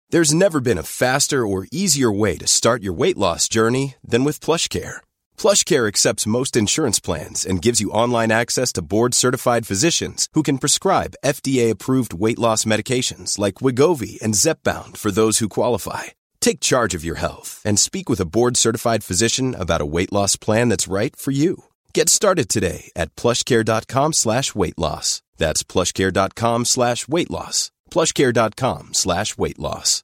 There's never been a faster or easier way to start your weight loss journey than with PlushCare. PlushCare accepts most insurance plans and gives you online access to board-certified physicians who can prescribe FDA-approved weight loss medications like Wegovy and Zepbound for those who qualify. Take charge of your health and speak with a board-certified physician about a weight loss plan that's right for you. Get started today at plushcare.com/weight loss. That's plushcare.com/weight loss. plushcare.com/weight loss.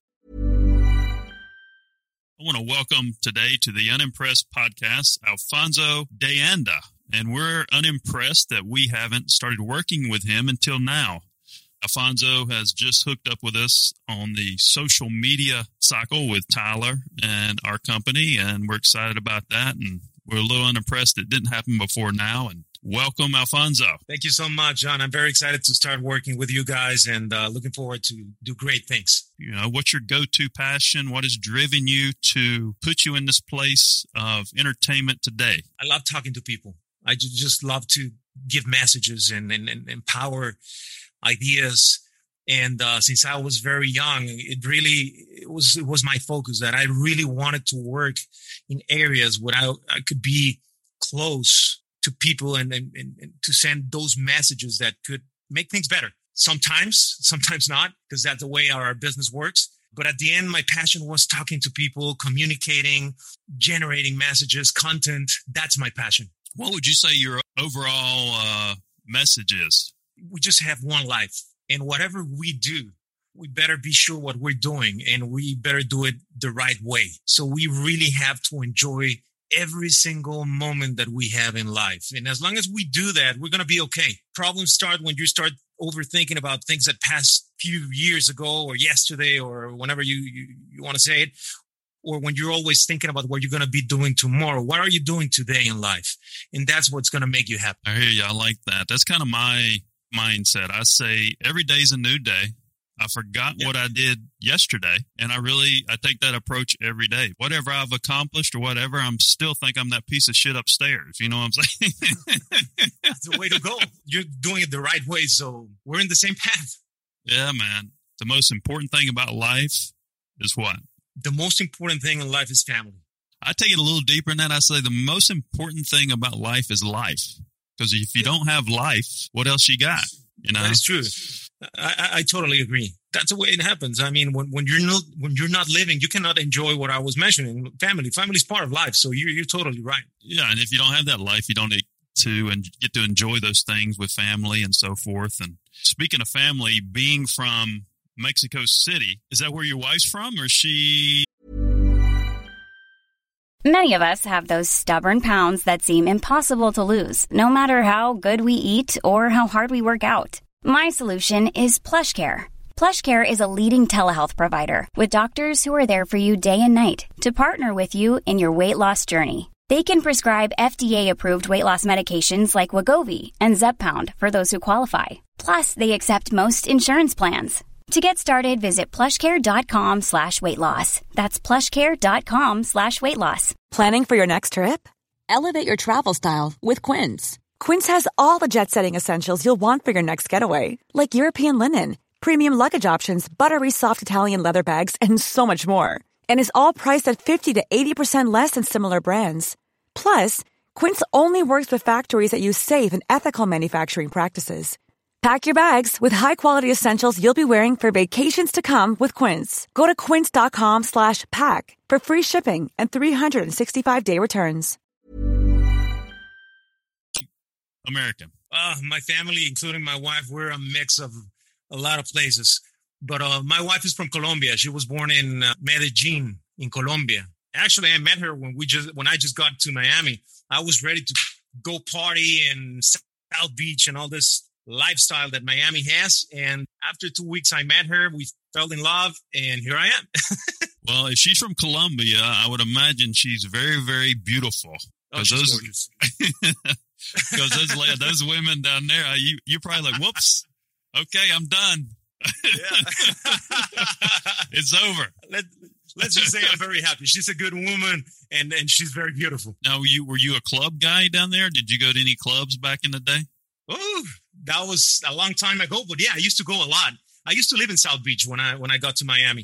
I want to welcome today to the Unimpressed podcast, Alfonso de Anda. And we're unimpressed that we haven't started working with him until now. Alfonso has just hooked up with us on the social media cycle with Tyler and our company, and we're excited about that. And we're a little unimpressed it didn't happen before now. And welcome, Alfonso. Thank you so much, John. I'm very excited to start working with you guys and looking forward to do great things. You know, what's your go-to passion? What has driven you to put you in this place of entertainment today? I love talking to people. I just love to give messages and empower ideas. And since I was very young, it was my focus that I really wanted to work in areas where I could be close to people and to send those messages that could make things better. Sometimes not, because that's the way our business works. But at the end, my passion was talking to people, communicating, generating messages, content. That's my passion. What would you say your overall message is? We just have one life. And whatever we do, we better be sure what we're doing, and we better do it the right way. So we really have to enjoy every single moment that we have in life. And as long as we do that, we're going to be okay. Problems start when you start overthinking about things that passed few years ago or yesterday or whenever you want to say it, or when you're always thinking about what you're going to be doing tomorrow. What are you doing today in life? And that's what's going to make you happy. I hear you. I like that. That's kind of my mindset. I say every day's a new day. I forgot what I did yesterday, and I take that approach every day. Whatever I've accomplished or whatever, I'm still think I'm that piece of shit upstairs. You know what I'm saying? That's the way to go. You're doing it the right way, so we're in the same path. Yeah, man. The most important thing about life is what? The most important thing in life is family. I take it a little deeper than that. I say the most important thing about life is life. Because if you don't have life, what else you got? You know? That is true. I totally agree. That's the way it happens. I mean, when you're not living, you cannot enjoy what I was mentioning. Family is part of life. So you're totally right. Yeah, and if you don't have that life, you don't get to enjoy those things with family and so forth. And speaking of family, being from Mexico City, is that where your wife's from, or is she? Many of us have those stubborn pounds that seem impossible to lose, no matter how good we eat or how hard we work out. My solution is PlushCare. PlushCare is a leading telehealth provider with doctors who are there for you day and night to partner with you in your weight loss journey. They can prescribe FDA-approved weight loss medications like Wegovy and Zepbound for those who qualify. Plus, they accept most insurance plans. To get started, visit plushcare.com/weight loss. That's plushcare.com/weight loss. Planning for your next trip? Elevate your travel style with Quince. Quince has all the jet-setting essentials you'll want for your next getaway, like European linen, premium luggage options, buttery soft Italian leather bags, and so much more. And is all priced at 50 to 80% less than similar brands. Plus, Quince only works with factories that use safe and ethical manufacturing practices. Pack your bags with high-quality essentials you'll be wearing for vacations to come with Quince. Go to quince.com/pack for free shipping and 365-day returns. American. My family, including my wife, we're a mix of a lot of places. But my wife is from Colombia. She was born in Medellin in Colombia. Actually, I met her when I just got to Miami. I was ready to go party in South Beach and all this lifestyle that Miami has. And after 2 weeks, I met her. We fell in love, and here I am. Well, if she's from Colombia, I would imagine she's very, very beautiful. Oh, she's gorgeous. Because those women down there, you're probably like, whoops, okay, I'm done. Yeah. It's over. Let's just say I'm very happy. She's a good woman, and she's very beautiful. Now, were you a club guy down there? Did you go to any clubs back in the day? Oh, that was a long time ago. But yeah, I used to go a lot. I used to live in South Beach when I got to Miami.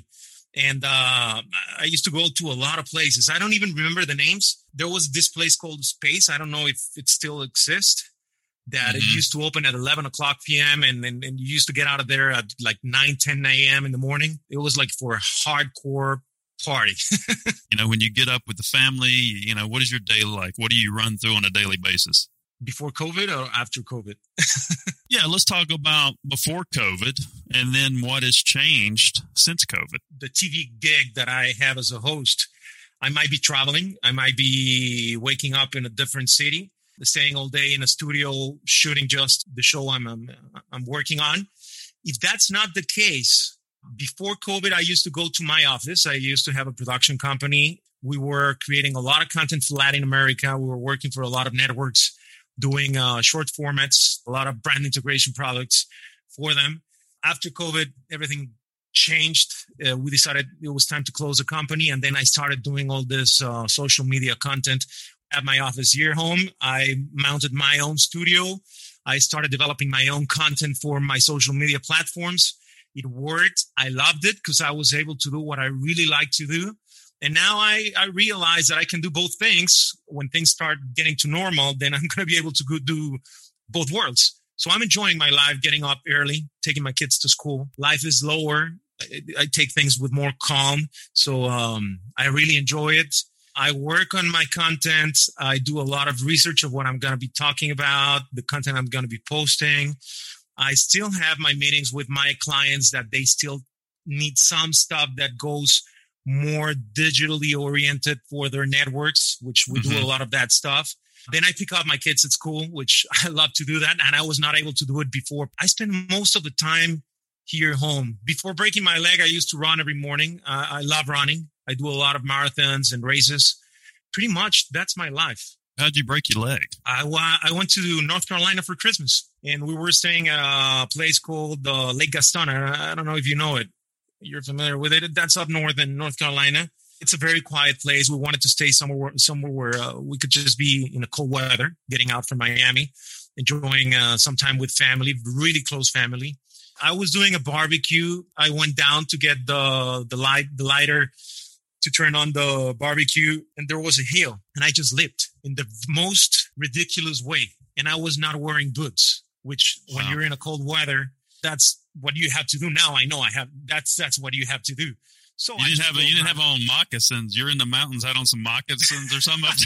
And I used to go to a lot of places. I don't even remember the names. There was this place called Space. I don't know if it still exists. That it used to open at 11 o'clock p.m. And you used to get out of there at like 9, 10 a.m. in the morning. It was like for a hardcore party. When you get up with the family, what is your day like? What do you run through on a daily basis? Before COVID or after COVID? Yeah, let's talk about before COVID and then what has changed since COVID. The TV gig that I have as a host, I might be traveling. I might be waking up in a different city, staying all day in a studio, shooting just the show I'm working on. If that's not the case, before COVID, I used to go to my office. I used to have a production company. We were creating a lot of content for Latin America. We were working for a lot of networks, doing short formats, a lot of brand integration products for them. After COVID, everything changed. We decided it was time to close the company. And then I started doing all this social media content at my office here home. I mounted my own studio. I started developing my own content for my social media platforms. It worked. I loved it because I was able to do what I really like to do. And now I realize that I can do both things. When things start getting to normal, then I'm going to be able to go do both worlds. So I'm enjoying my life, getting up early, taking my kids to school. Life is slower. I take things with more calm. So I really enjoy it. I work on my content. I do a lot of research of what I'm going to be talking about, the content I'm going to be posting. I still have my meetings with my clients that they still need some stuff that goes more digitally oriented for their networks, which we do a lot of that stuff. Then I pick up my kids at school, which I love to do that. And I was not able to do it before. I spend most of the time here home. Before breaking my leg, I used to run every morning. I love running. I do a lot of marathons and races. Pretty much that's my life. How'd you break your leg? I went to North Carolina for Christmas, and we were staying at a place called Lake Gaston. I don't know if you know it. You're familiar with it. That's up north in North Carolina. It's a very quiet place. We wanted to stay somewhere where we could just be in a cold weather, getting out from Miami, enjoying some time with family, really close family. I was doing a barbecue. I went down to get the lighter to turn on the barbecue, and there was a hill, and I just leaped in the most ridiculous way. And I was not wearing boots, which when you're in a cold weather, that's what you have to do. Now I know that's what you have to do. So you didn't have on moccasins. You're in the mountains, had on some moccasins or something up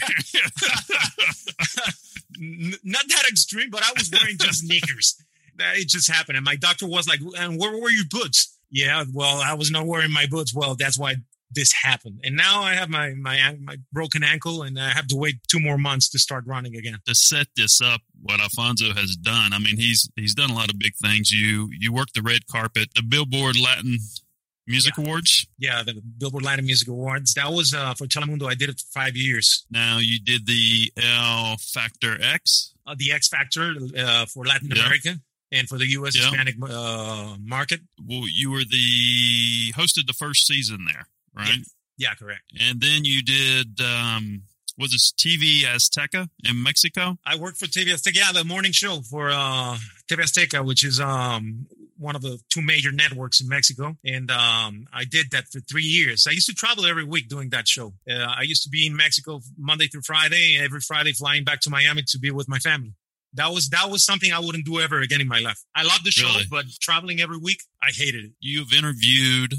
there. Not that extreme, but I was wearing just sneakers. It just happened. And my doctor was like, and where were your boots? Yeah, well, I was not wearing my boots. Well, that's why this happened. And now I have my broken ankle, and I have to wait 2 more months to start running again. To set this up, what Alfonso has done, I mean, he's done a lot of big things. You worked the red carpet, the Billboard Latin Music Awards. Yeah, the Billboard Latin Music Awards. That was for Telemundo. I did it for 5 years. Now you did the El Factor X. The X Factor for Latin America. And for the U.S. Hispanic market. Well, you were hosted the first season there, right? Yeah, correct. And then you did, was this TV Azteca in Mexico? I worked for TV Azteca, the morning show for TV Azteca, which is one of the 2 major networks in Mexico. And I did that for 3 years. I used to travel every week doing that show. I used to be in Mexico Monday through Friday, and every Friday flying back to Miami to be with my family. That was something I wouldn't do ever again in my life. I love the show, but traveling every week, I hated it. You've interviewed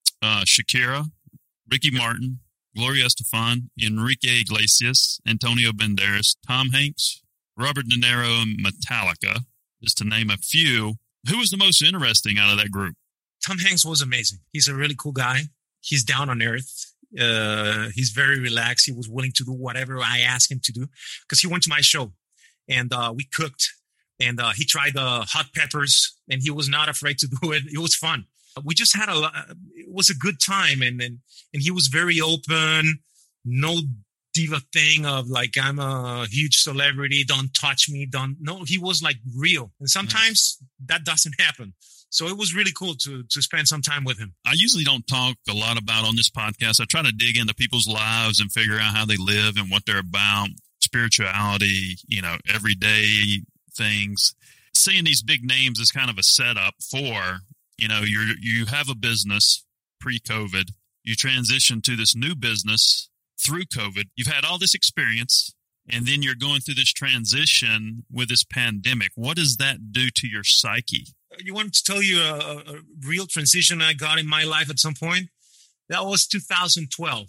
Shakira, Ricky Martin, Gloria Estefan, Enrique Iglesias, Antonio Banderas, Tom Hanks, Robert De Niro, and Metallica, just to name a few. Who was the most interesting out of that group? Tom Hanks was amazing. He's a really cool guy. He's down on earth. He's very relaxed. He was willing to do whatever I asked him to do because he went to my show. And we cooked, and he tried the hot peppers, and he was not afraid to do it. It was fun. We just had it was a good time, and he was very open. No diva thing of like, I'm a huge celebrity, don't touch me. No, he was like real. And sometimes that doesn't happen. So it was really cool to spend some time with him. I usually don't talk a lot about on this podcast. I try to dig into people's lives and figure out how they live and what they're about. Spirituality, everyday things. Seeing these big names is kind of a setup for, you have a business pre-COVID. You transitioned to this new business through COVID. You've had all this experience, and then you're going through this transition with this pandemic. What does that do to your psyche? You want to tell you a real transition I got in my life at some point? That was 2012.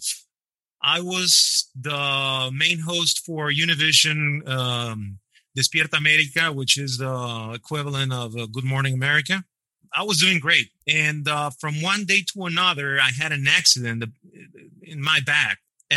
I was the main host for Univision Despierta America, which is the equivalent of Good Morning America. I was doing great. And from one day to another, I had an accident in my back.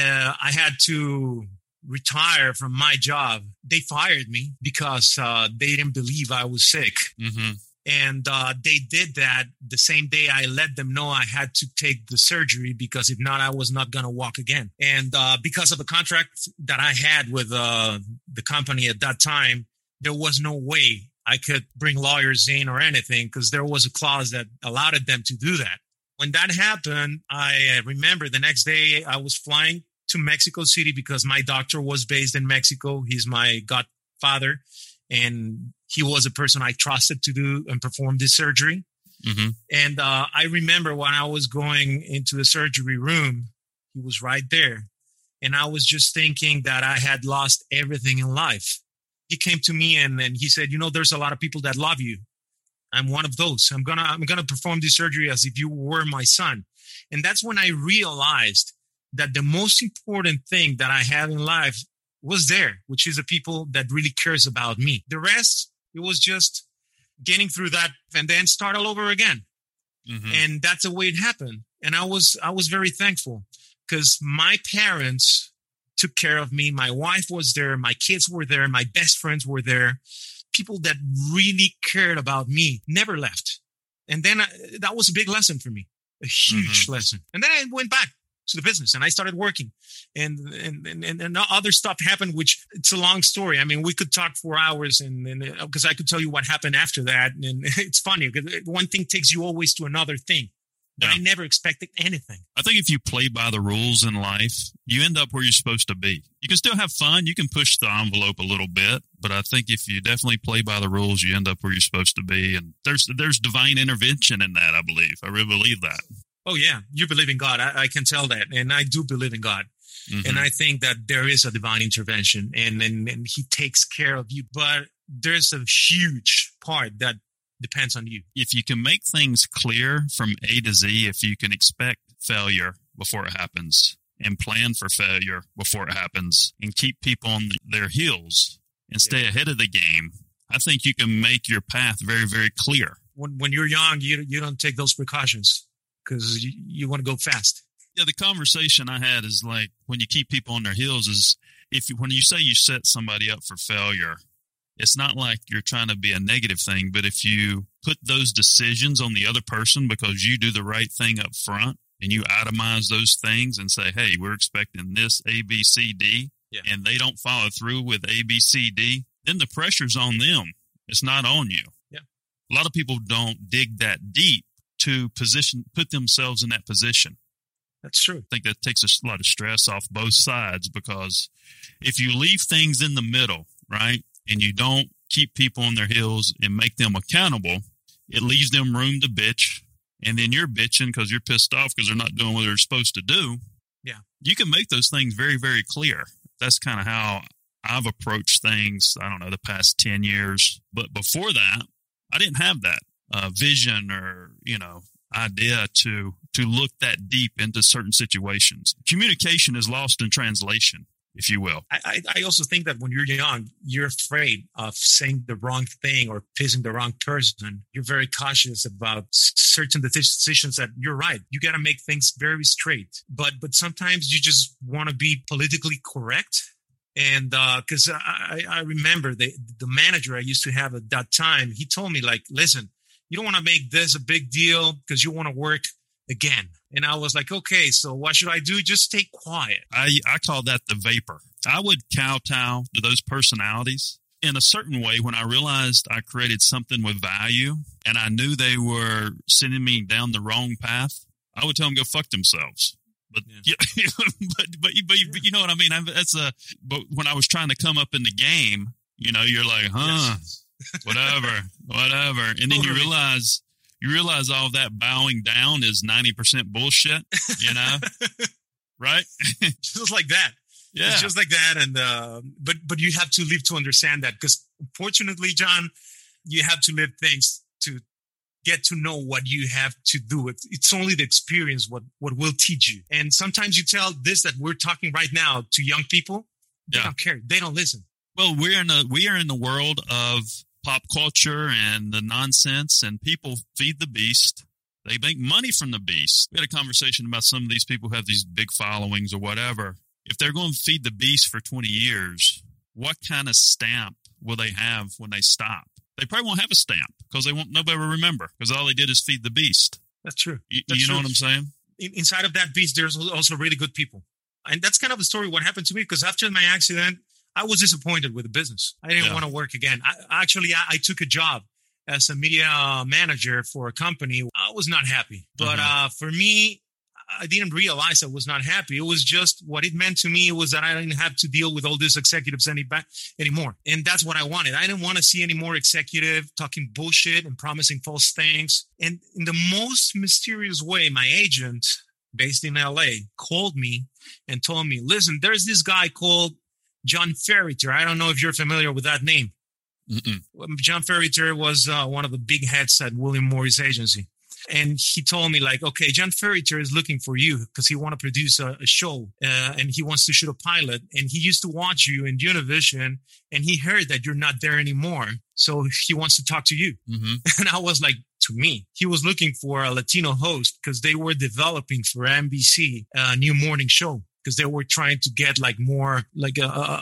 I had to retire from my job. They fired me because they didn't believe I was sick. Mm-hmm. And they did that the same day I let them know I had to take the surgery, because if not, I was not going to walk again. And because of the contract that I had with the company at that time, there was no way I could bring lawyers in or anything, because there was a clause that allowed them to do that. When that happened, I remember the next day I was flying to Mexico City because my doctor was based in Mexico. He's my godfather, and he was a person I trusted to do and perform this surgery. Mm-hmm. And I remember when I was going into the surgery room, he was right there. And I was just thinking that I had lost everything in life. He came to me and he said, there's a lot of people that love you. I'm one of those. I'm gonna perform this surgery as if you were my son. And that's when I realized that the most important thing that I have in life was there, which is the people that really cares about me. The rest, it was just getting through that and then start all over again. Mm-hmm. And that's the way it happened. And I was very thankful, because my parents took care of me. My wife was there. My kids were there. My best friends were there. People that really cared about me never left. And then that was a big lesson for me, a huge lesson. And then I went back to the business and I started working, and other stuff happened, which it's a long story. I mean, we could talk for hours, and because I could tell you what happened after that. And it's funny because one thing takes you always to another thing. But I never expected anything. I think if you play by the rules in life, you end up where you're supposed to be. You can still have fun. You can push the envelope a little bit. But I think if you definitely play by the rules, you end up where you're supposed to be. And there's divine intervention in that, I believe. I really believe that. Oh, yeah. You believe in God. I can tell that. And I do believe in God. Mm-hmm. And I think that there is a divine intervention and he takes care of you. But there's a huge part that depends on you. If you can make things clear from A to Z, if you can expect failure before it happens and plan for failure before it happens and keep people on their heels and stay ahead of the game, I think you can make your path very, very clear. When you're young, you don't take those precautions because you want to go fast. Yeah, the conversation I had is like when you keep people on their heels is when you say you set somebody up for failure, it's not like you're trying to be a negative thing, but if you put those decisions on the other person because you do the right thing up front and you itemize those things and say, hey, we're expecting this A, B, C, D, and they don't follow through with A, B, C, D, then the pressure's on them. It's not on you. Yeah. A lot of people don't dig that deep to put themselves in that position. That's true. I think that takes a lot of stress off both sides, because if you leave things in the middle, right, and you don't keep people on their heels and make them accountable, it leaves them room to bitch. And then you're bitching because you're pissed off because they're not doing what they're supposed to do. Yeah. You can make those things very, very clear. That's kind of how I've approached things, I don't know, the past 10 years. But before that, I didn't have that vision or, idea to look that deep into certain situations. Communication is lost in translation, if you will. I also think that when you're young, you're afraid of saying the wrong thing or pissing the wrong person. You're very cautious about certain decisions that you're right. You got to make things very straight. But sometimes you just want to be politically correct. And because I remember the manager I used to have at that time, he told me, like, listen, you don't want to make this a big deal because you want to work again. And I was like, okay, so what should I do? Just stay quiet. I call that the vapor. I would kowtow to those personalities in a certain way when I realized I created something with value and I knew they were sending me down the wrong path. I would tell them to go fuck themselves. But but you know what I mean? But when I was trying to come up in the game, you're like, huh, whatever. And then you realize You realize all that bowing down is 90% bullshit, you know? Right? Just like that. Yeah. It's just like that. And, but you have to live to understand that, because unfortunately, John, you have to live things to get to know what you have to do. It's only the experience what will teach you. And sometimes you tell this that we're talking right now to young people. They don't care. They don't listen. Well, we are in the world of pop culture and the nonsense, and people feed the beast. They make money from the beast. We had a conversation about some of these people who have these big followings or whatever. If they're going to feed the beast for 20 years, what kind of stamp will they have when they stop? They probably won't have a stamp because nobody will remember, because all they did is feed the beast. That's true. You know what I'm saying? Inside of that beast, there's also really good people. And that's kind of a story what happened to me, because after my accident, I was disappointed with the business. I didn't want to work again. I took a job as a media manager for a company. I was not happy. But for me, I didn't realize I was not happy. It was just what it meant to me was that I didn't have to deal with all these executives anymore. And that's what I wanted. I didn't want to see any more executive talking bullshit and promising false things. And in the most mysterious way, my agent based in LA called me and told me, listen, there's this guy called John Ferriter. I don't know if you're familiar with that name. Mm-mm. John Ferriter was one of the big heads at William Morris Agency. And he told me, like, okay, John Ferriter is looking for you because he wants to produce a show and he wants to shoot a pilot. And he used to watch you in Univision, and he heard that you're not there anymore. So he wants to talk to you. Mm-hmm. And I was like, to me, he was looking for a Latino host because they were developing for NBC a new morning show, because they were trying to get like more like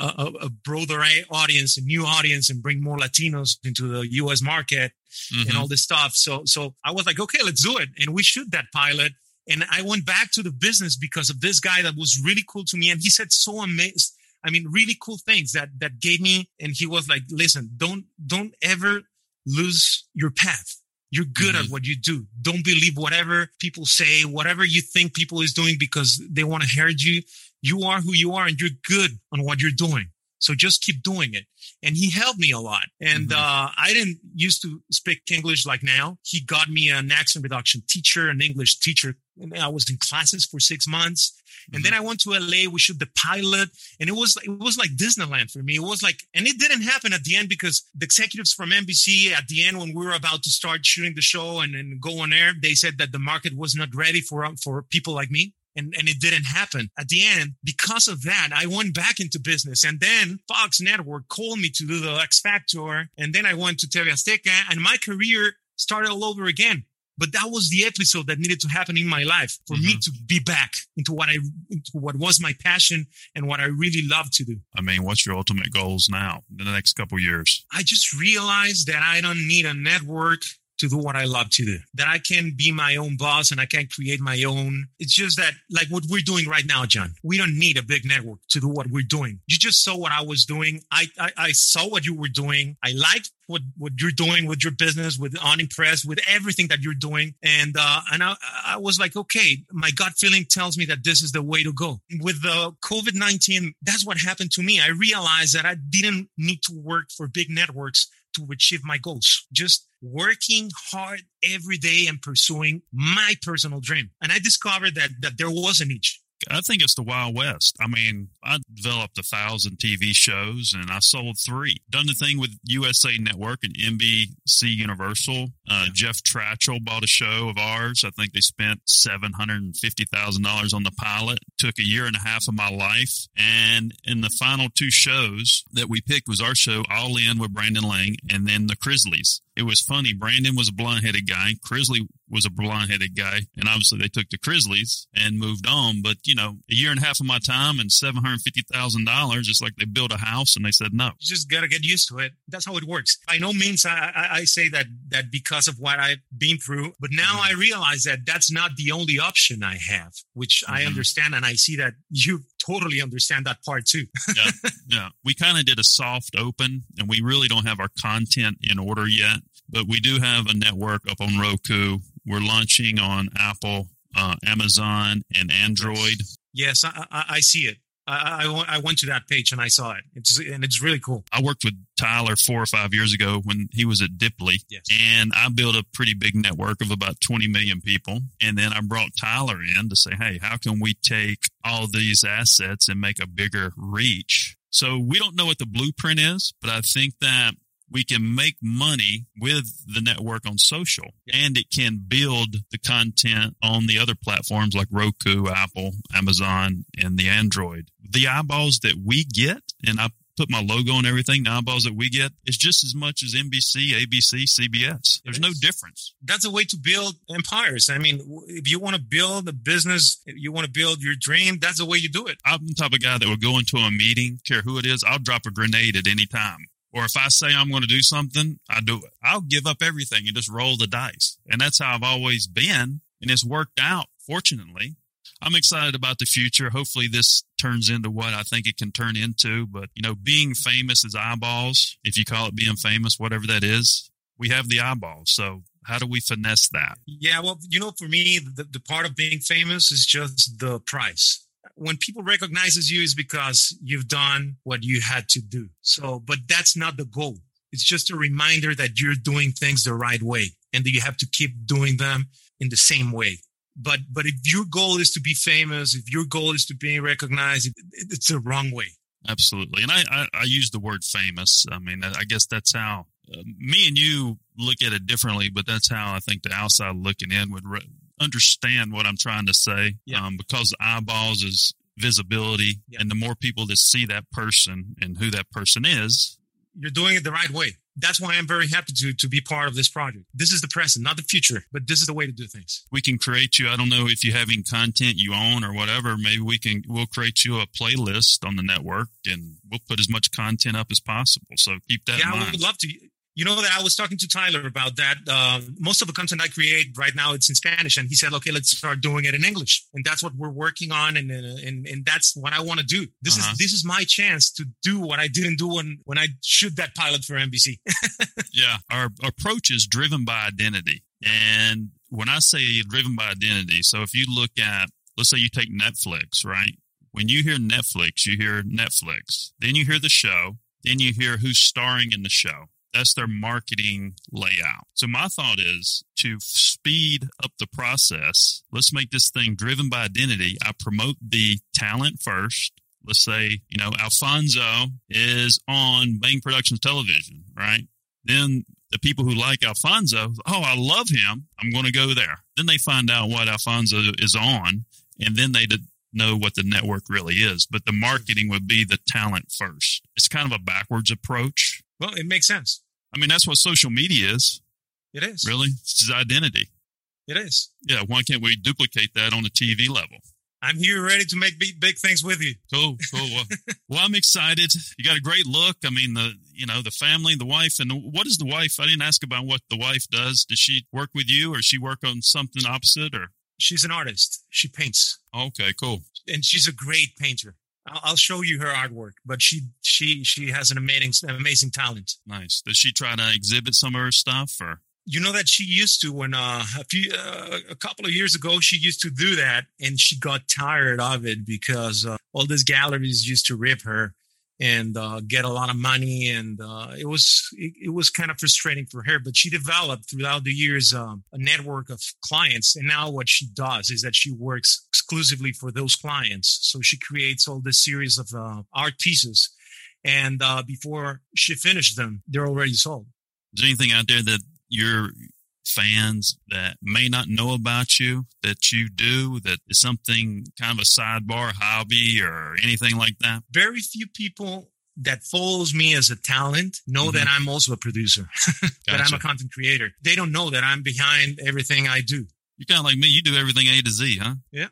a broader audience, a new audience, and bring more Latinos into the U.S. market and all this stuff. So I was like, okay, let's do it. And we shoot that pilot. And I went back to the business because of this guy that was really cool to me. And he said so amazing, really cool things that gave me. And he was like, listen, don't ever lose your path. You're good at what you do. Don't believe whatever people say, whatever you think people is doing because they want to hurt you. You are who you are, and you're good on what you're doing. So just keep doing it. And he helped me a lot. And I didn't used to speak English like now. He got me an accent reduction teacher, an English teacher. And I was in classes for 6 months. And then I went to LA. We shoot the pilot. And it was like Disneyland for me. It was like, and it didn't happen at the end because the executives from NBC at the end, when we were about to start shooting the show and go on air, they said that the market was not ready for people like me. And it didn't happen. At the end, because of that, I went back into business. And then Fox Network called me to do the X Factor. And then I went to TV Azteca, and my career started all over again. But that was the episode that needed to happen in my life for me to be back into what was my passion and what I really love to do. What's your ultimate goals now in the next couple of years? I just realized that I don't need a network to do what I love to do, that I can be my own boss and I can create my own. It's just that, like what we're doing right now, John, we don't need a big network to do what we're doing. You just saw what I was doing. I saw what you were doing. I liked what you're doing with your business, with Unimpressed, with everything that you're doing. And I was like, okay, my gut feeling tells me that this is the way to go. With the COVID-19, that's what happened to me. I realized that I didn't need to work for big networks to achieve my goals. Just working hard every day and pursuing my personal dream. And I discovered that there was a niche. I think it's the Wild West. I developed 1,000 TV shows and I sold 3. Done the thing with USA Network and NBC Universal. Jeff Trachel bought a show of ours. I think they spent $750,000 on the pilot. Took 1.5 years of my life. And in the final 2 shows that we picked was our show, All In with Brandon Lang, and then The Grizzlies. It was funny. Brandon was a blonde-headed guy. Crisley was a blonde-headed guy. And obviously they took the Grizzlies and moved on. But, 1.5 years of my time and $750,000, just like they built a house and they said no. You just got to get used to it. That's how it works. By no means I say that because of what I've been through. But now I realize that that's not the only option I have, which I understand. And I see that you totally understand that part too. Yeah. We kind of did a soft open and we really don't have our content in order yet, but we do have a network up on Roku. We're launching on Apple, Amazon, and Android. Yes, I see it. I went to that page and I saw it. It's really cool. I worked with Tyler 4 or 5 years ago when he was at Dipley. Yes. And I built a pretty big network of about 20 million people. And then I brought Tyler in to say, hey, how can we take all these assets and make a bigger reach? So we don't know what the blueprint is, but I think that we can make money with the network on social, and it can build the content on the other platforms like Roku, Apple, Amazon, and the Android. The eyeballs that we get, and I put my logo on everything, the eyeballs that we get is just as much as NBC, ABC, CBS. There's no difference. That's a way to build empires. I mean, if you want to build a business, if you want to build your dream, that's the way you do it. I'm the type of guy that will go into a meeting, care who it is, I'll drop a grenade at any time. Or if I say I'm going to do something, I do it. I'll give up everything and just roll the dice. And that's how I've always been. And it's worked out, fortunately. I'm excited about the future. Hopefully this turns into what I think it can turn into. But, being famous is eyeballs. If you call it being famous, whatever that is, we have the eyeballs. So how do we finesse that? Yeah, well, for me, the part of being famous is just the price. When people recognizes you is because you've done what you had to do. So, but that's not the goal. It's just a reminder that you're doing things the right way and that you have to keep doing them in the same way. But if your goal is to be famous, if your goal is to be recognized, it's the wrong way. Absolutely. And I use the word famous. I mean, I guess that's how me and you look at it differently, but that's how I think the outside looking in would understand what I'm trying to say. Yeah. Because eyeballs is visibility. Yeah. And the more people that see that person and who that person is, you're doing it the right way. That's why I'm very happy to be part of this project. This is the present, not the future, but this is the way to do things. We can create you. I don't know if you have any content you own or whatever. Maybe we'll create you a playlist on the network and we'll put as much content up as possible. So keep that in mind. I would love to. You know that I was talking to Tyler about that. Most of the content I create right now, it's in Spanish. And he said, okay, let's start doing it in English. And that's what we're working on. And that's what I want to do. This is my chance to do what I didn't do when I shoot that pilot for NBC. Yeah. Our approach is driven by identity. And when I say driven by identity, so if you look at, let's say you take Netflix, right? When you hear Netflix, you hear Netflix. Then you hear the show. Then you hear who's starring in the show. That's their marketing layout. So my thought is to speed up the process. Let's make this thing driven by identity. I promote the talent first. Let's say, Alfonso is on Bang Productions television, right? Then the people who like Alfonso, I love him. I'm going to go there. Then they find out what Alfonso is on, and then they know what the network really is. But the marketing would be the talent first. It's kind of a backwards approach. Well, it makes sense. I mean, that's what social media is. It is. Really? It's identity. It is. Yeah. Why can't we duplicate that on a TV level? I'm here ready to make big things with you. Cool. Well, I'm excited. You got a great look. I mean, the family, the wife, and what is the wife? I didn't ask about what the wife does. Does she work with you or she work on something opposite or? She's an artist. She paints. Okay, cool. And she's a great painter. I'll show you her artwork, but she has an amazing talent. Nice. Does she try to exhibit some of her stuff or? You know that she used to when a couple of years ago, she used to do that and she got tired of it because all these galleries used to rip her and get a lot of money. And it was kind of frustrating for her, but she developed throughout the years a network of clients. And now what she does is that she works exclusively for those clients. So she creates all this series of art pieces. And before she finished them, they're already sold. Is there anything out there that your fans that may not know about you that you do that is something kind of a sidebar hobby or anything like that? Very few people that follows me as a talent know that I'm also a producer, that I'm a content creator. They don't know that I'm behind everything I do. You're kind of like me. You do everything A to Z, huh? Yeah.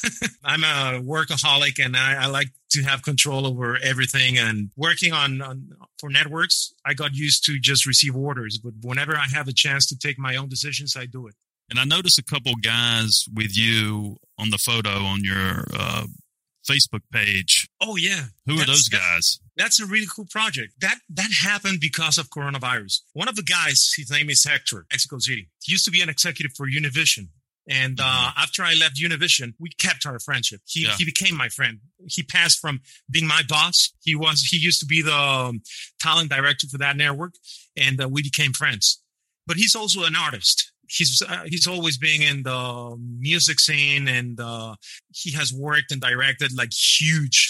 I'm a workaholic and I like to have control over everything. And working for networks, I got used to just receive orders. But whenever I have a chance to take my own decisions, I do it. And I noticed a couple guys with you on the photo on your Facebook page. Oh, yeah. Who are those guys? That's a really cool project. That happened because of coronavirus. One of the guys, his name is Hector, Mexico City. He used to be an executive for Univision. And after I left Univision, we kept our friendship. He became my friend. He passed from being my boss. He used to be the talent director for that network, and we became friends. But he's also an artist. He's always been in the music scene, and he has worked and directed like huge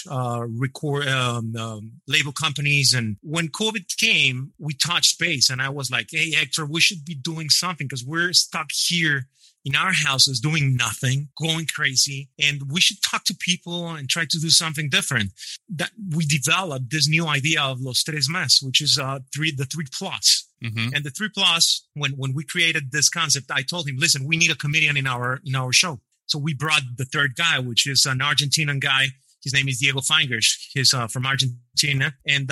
label companies. And when COVID came, we touched base, and I was like, "Hey, Hector, we should be doing something because we're stuck here in our houses doing nothing, going crazy, and we should talk to people and try to do something different." That we developed this new idea of Los Tres Más, which is the 3+. Mm-hmm. And the 3+, when we created this concept, I told him, listen, we need a comedian in our show. So we brought the third guy, which is an Argentinian guy. His name is Diego Feingersch. He's from Argentina. And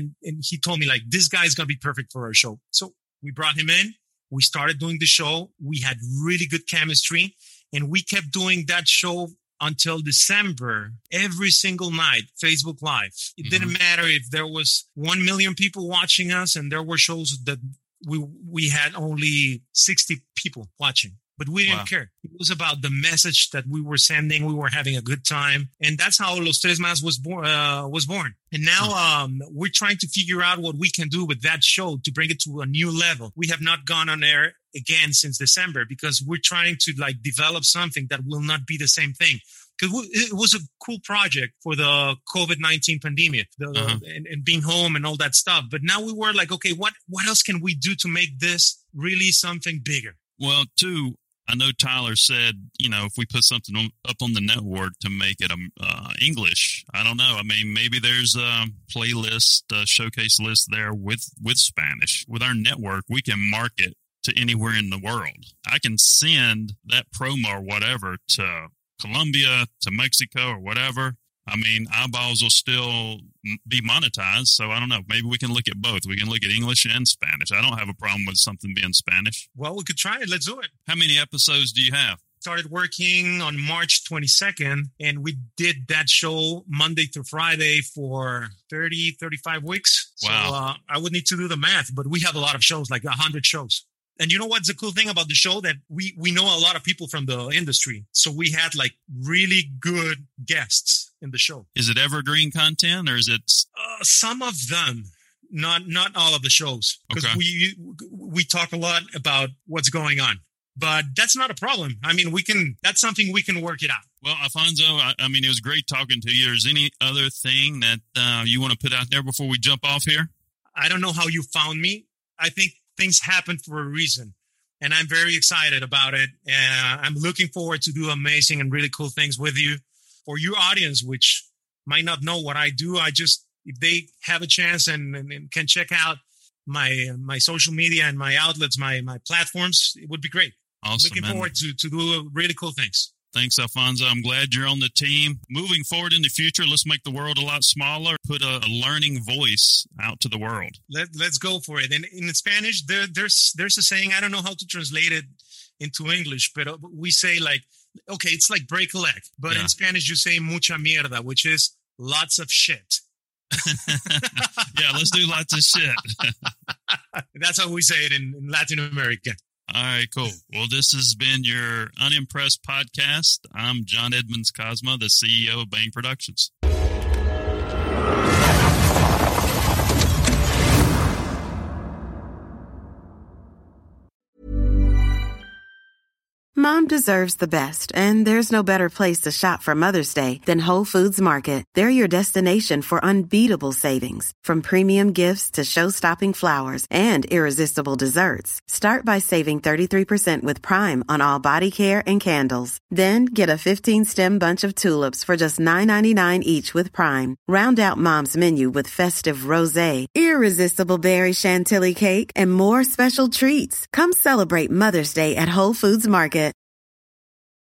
he told me, like, this guy is going to be perfect for our show. So we brought him in. We started doing the show. We had really good chemistry, and we kept doing that show until December, every single night, Facebook Live. It didn't matter if there was 1 million people watching us, and there were shows that we had only 60 people watching. But we didn't care. It was about the message that we were sending. We were having a good time. And that's how Los Tres Más was born. And now we're trying to figure out what we can do with that show to bring it to a new level. We have not gone on air again since December because we're trying to like develop something that will not be the same thing. Because it was a cool project for the COVID-19 pandemic and being home and all that stuff. But now we were like, okay, what else can we do to make this really something bigger? Well, too, I know Tyler said, if we put something up on the network to make it English, I don't know. I mean, maybe there's a playlist, showcase list there with Spanish. With our network, we can market to anywhere in the world. I can send that promo or whatever to Colombia, to Mexico or whatever. I mean, eyeballs will still be monetized. So I don't know. Maybe we can look at both. We can look at English and Spanish. I don't have a problem with something being Spanish. Well, we could try it. Let's do it. How many episodes do you have? Started working on March 22nd, and we did that show Monday through Friday for 35 weeks. Wow. So I would need to do the math, but we have a lot of shows, like 100 shows. And you know what's the cool thing about the show? That we know a lot of people from the industry. So we had like really good guests in the show. Is it evergreen content or is it? Some of them, not all of the shows. Because we talk a lot about what's going on. But that's not a problem. I mean, that's something we can work it out. Well, Alfonso, I mean, it was great talking to you. Is any other thing that you want to put out there before we jump off here? I don't know how you found me. I think things happen for a reason, and I'm very excited about it. I'm looking forward to do amazing and really cool things with you. For your audience, which might not know what I do, if they have a chance and can check out my social media and my outlets, my platforms, it would be great. Awesome. Looking forward to do really cool things. Thanks, Alfonso. I'm glad you're on the team. Moving forward in the future, let's make the world a lot smaller, put a learning voice out to the world. Let's go for it. And in Spanish, there's a saying, I don't know how to translate it into English, but we say like, okay, it's like break a leg. But in Spanish, you say mucha mierda, which is lots of shit. Yeah, let's do lots of shit. That's how we say it in Latin America. All right, cool. Well, this has been your Unimpressed podcast. I'm John Edmonds Cosma, the CEO of Bang Productions. Mom deserves the best, and there's no better place to shop for Mother's Day than Whole Foods Market. They're your destination for unbeatable savings, from premium gifts to show-stopping flowers and irresistible desserts. Start by saving 33% with Prime on all body care and candles. Then get a 15-stem bunch of tulips for just $9.99 each with Prime. Round out Mom's menu with festive rosé, irresistible berry chantilly cake, and more special treats. Come celebrate Mother's Day at Whole Foods Market.